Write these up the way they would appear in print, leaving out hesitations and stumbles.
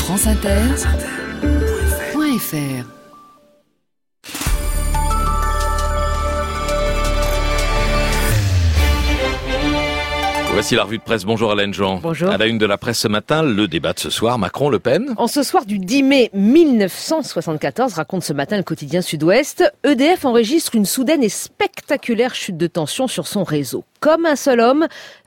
franceinter.fr. Voici la revue de presse. Bonjour Hélène Jean. Bonjour. À la une de la presse ce matin, le débat de ce soir, Macron-Le Pen. En ce soir du 10 mai 1974, raconte ce matin le quotidien Sud-Ouest, EDF enregistre une soudaine et spectaculaire chute de tension sur son réseau. Comme un seul homme,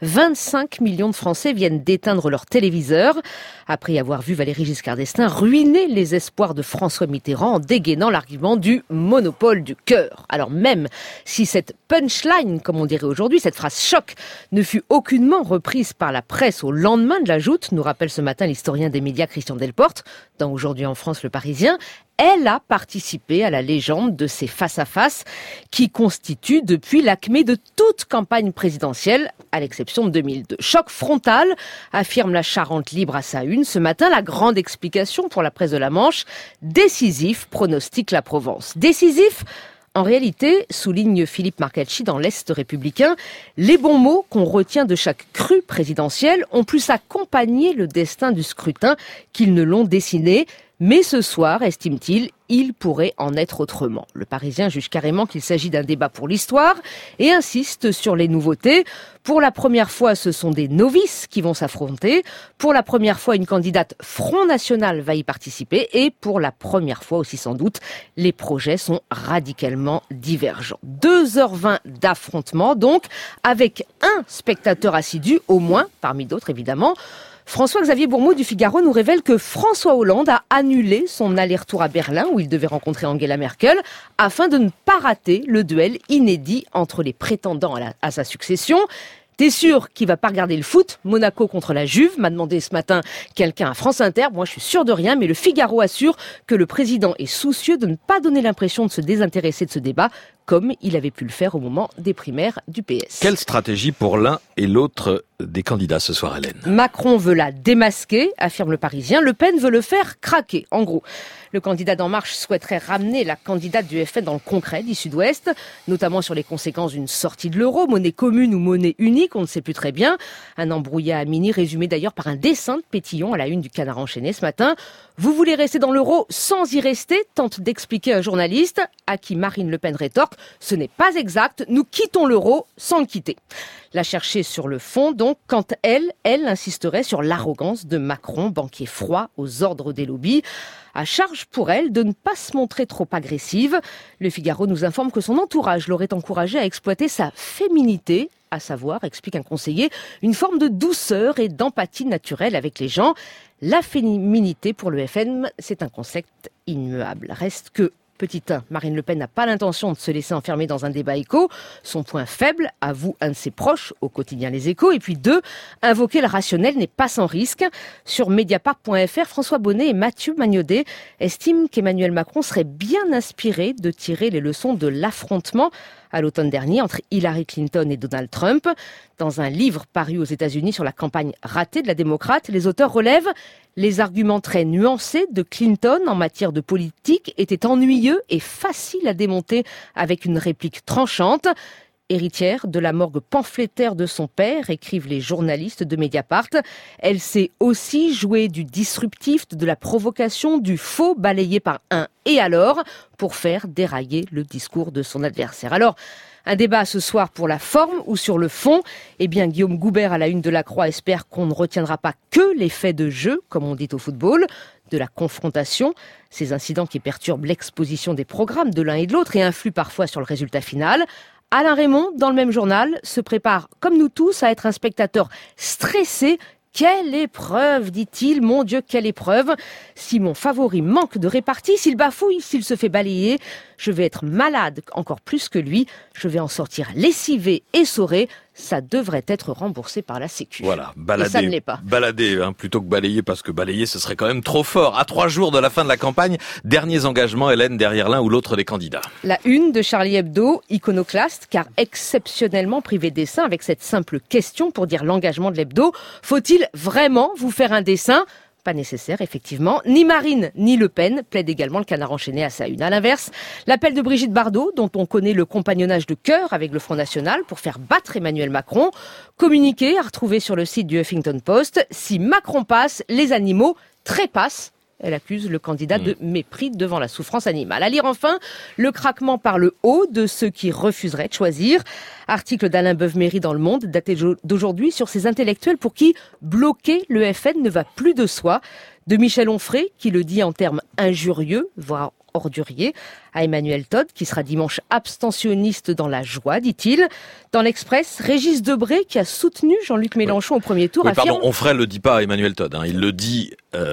25 millions de Français viennent d'éteindre leur téléviseur après avoir vu Valéry Giscard d'Estaing ruiner les espoirs de François Mitterrand en dégainant l'argument du monopole du cœur. Alors même si cette punchline, comme on dirait aujourd'hui, cette phrase choc, ne fut aucunement reprise par la presse au lendemain de la joute, nous rappelle ce matin l'historien des médias Christian Delporte, dans Aujourd'hui en France Le Parisien, elle a participé à la légende de ces face-à-face qui constituent depuis l'acmé de toute campagne présidentielle, à l'exception de 2002. Choc frontal, affirme la Charente Libre à sa une. Ce matin, la grande explication pour la presse de la Manche, décisif, pronostique la Provence. Décisif, en réalité, souligne Philippe Marcacci dans l'Est républicain, les bons mots qu'on retient de chaque crue présidentielle ont plus accompagné le destin du scrutin qu'ils ne l'ont dessiné. Mais ce soir, estime-t-il, il pourrait en être autrement. Le Parisien juge carrément qu'il s'agit d'un débat pour l'histoire et insiste sur les nouveautés. Pour la première fois, ce sont des novices qui vont s'affronter. Pour la première fois, une candidate Front National va y participer. Et pour la première fois aussi sans doute, les projets sont radicalement divergents. 2h20 d'affrontement donc, avec un spectateur assidu, au moins, parmi d'autres évidemment. François-Xavier Bourmeau du Figaro nous révèle que François Hollande a annulé son aller-retour à Berlin où il devait rencontrer Angela Merkel afin de ne pas rater le duel inédit entre les prétendants à sa succession. T'es sûr qu'il va pas regarder le foot? Monaco contre la Juve, m'a demandé ce matin quelqu'un à France Inter. Moi, je suis sûr de rien, mais le Figaro assure que le président est soucieux de ne pas donner l'impression de se désintéresser de ce débat, comme il avait pu le faire au moment des primaires du PS. Quelle stratégie pour l'un et l'autre des candidats ce soir, Hélène? Macron veut la démasquer, affirme le Parisien. Le Pen veut le faire craquer. En gros, le candidat d'En Marche souhaiterait ramener la candidate du FN dans le concret du Sud-Ouest, notamment sur les conséquences d'une sortie de l'euro, monnaie commune ou monnaie unique, on ne sait plus très bien. Un embrouillat à mini résumé d'ailleurs par un dessin de Pétillon à la une du Canard enchaîné ce matin. Vous voulez rester dans l'euro sans y rester, tente d'expliquer un journaliste, à qui Marine Le Pen rétorque. Ce n'est pas exact, nous quittons l'euro sans le quitter. La chercher sur le fond, donc, quand elle insisterait sur l'arrogance de Macron, banquier froid aux ordres des lobbies. À charge pour elle de ne pas se montrer trop agressive. Le Figaro nous informe que son entourage l'aurait encouragée à exploiter sa féminité, à savoir, explique un conseiller, une forme de douceur et d'empathie naturelle avec les gens. La féminité pour le FN, c'est un concept immuable. Reste que Petit 1, Marine Le Pen n'a pas l'intention de se laisser enfermer dans un débat écho. Son point faible, avoue un de ses proches au quotidien Les Échos. Et puis 2, invoquer le rationnel n'est pas sans risque. Sur Mediapart.fr, François Bonnet et Mathieu Magnodet estiment qu'Emmanuel Macron serait bien inspiré de tirer les leçons de l'affrontement à l'automne dernier entre Hillary Clinton et Donald Trump. Dans un livre paru aux États-Unis sur la campagne ratée de la démocrate, les auteurs relèvent les arguments très nuancés de Clinton en matière de politique étaient ennuyeux et faciles à démonter avec une réplique tranchante. Héritière de la morgue pamphlétaire de son père, écrivent les journalistes de Mediapart, elle sait aussi jouer du disruptif, de la provocation, du faux balayé par un « et alors » pour faire dérailler le discours de son adversaire. Alors, un débat ce soir pour la forme ou sur le fond? Eh bien, Guillaume Goubert à la une de La Croix espère qu'on ne retiendra pas que les faits de jeu, comme on dit au football, de la confrontation, ces incidents qui perturbent l'exposition des programmes de l'un et de l'autre et influent parfois sur le résultat final. Alain Raymond, dans le même journal, se prépare, comme nous tous, à être un spectateur stressé. Quelle épreuve, dit-il, mon Dieu, quelle épreuve. Si mon favori manque de répartie, s'il bafouille, s'il se fait balayer, je vais être malade encore plus que lui. Je vais en sortir lessivé, essoré. Ça devrait être remboursé par la Sécu. Voilà, et ça ne l'est pas. Balader plutôt que balayer, parce que balayer, ce serait quand même trop fort. À 3 jours de la fin de la campagne, derniers engagements, Hélène, derrière l'un ou l'autre des candidats. La une de Charlie Hebdo, iconoclaste, car exceptionnellement privé de dessin, avec cette simple question pour dire l'engagement de l'hebdo. Faut-il vraiment vous faire un dessin ? pas nécessaire, effectivement. Ni Marine, ni Le Pen plaident également le Canard enchaîné à sa une. À l'inverse, l'appel de Brigitte Bardot, dont on connaît le compagnonnage de cœur avec le Front National pour faire battre Emmanuel Macron. Communiqué à retrouver sur le site du Huffington Post. Si Macron passe, les animaux trépassent. Elle accuse le candidat de mépris devant la souffrance animale. À lire enfin, le craquement par le haut de ceux qui refuseraient de choisir. Article d'Alain Beuve-Méry dans Le Monde, daté d'aujourd'hui, sur ces intellectuels pour qui bloquer le FN ne va plus de soi. De Michel Onfray, qui le dit en termes injurieux, voire ordurier, à Emmanuel Todd, qui sera dimanche abstentionniste dans la joie, dit-il. Dans l'Express, Régis Debray, qui a soutenu Jean-Luc Mélenchon au premier tour, affirme... Pardon, Onfray le dit pas à Emmanuel Todd, hein. Il le dit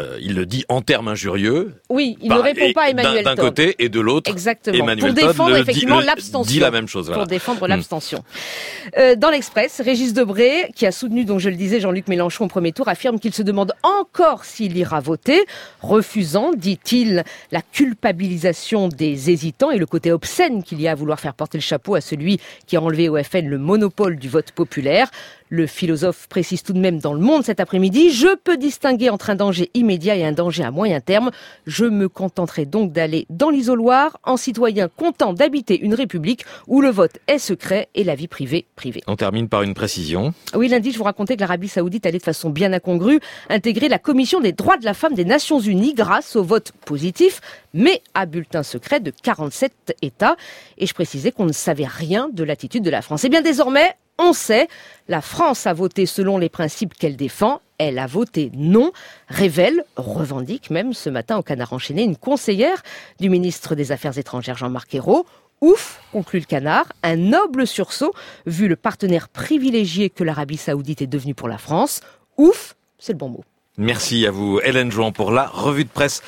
en termes injurieux. Oui, il ne répond pas à Emmanuel Todd. D'un côté et de l'autre. Exactement. Emmanuel pour défendre Todd effectivement l'abstention. Dit la même chose. Voilà. Pour défendre l'abstention. Dans l'Express, Régis Debray, qui a soutenu, donc je le disais, Jean-Luc Mélenchon au premier tour, affirme qu'il se demande encore s'il ira voter, refusant, dit-il, la culpabilisation des hésitants et le côté obscène qu'il y a à vouloir faire porter le chapeau à celui qui a enlevé au FN le monopole du vote populaire. Le philosophe précise tout de même dans Le Monde cet après-midi: « Je peux distinguer entre un danger immédiat et un danger à moyen terme. Je me contenterai donc d'aller dans l'isoloir en citoyen content d'habiter une république où le vote est secret et la vie privée privée. » On termine par une précision. Oui, lundi, je vous racontais que l'Arabie Saoudite allait de façon bien incongrue intégrer la Commission des droits de la femme des Nations Unies grâce au vote positif, mais à bulletin secret de 47 États. Et je précisais qu'on ne savait rien de l'attitude de la France. Et bien désormais, on sait, la France a voté selon les principes qu'elle défend. Elle a voté non, revendique même ce matin au Canard enchaîné une conseillère du ministre des Affaires étrangères Jean-Marc Ayrault. Ouf, conclut le Canard, un noble sursaut vu le partenaire privilégié que l'Arabie Saoudite est devenue pour la France. Ouf, c'est le bon mot. Merci à vous, Hélène Jouan, pour la revue de presse.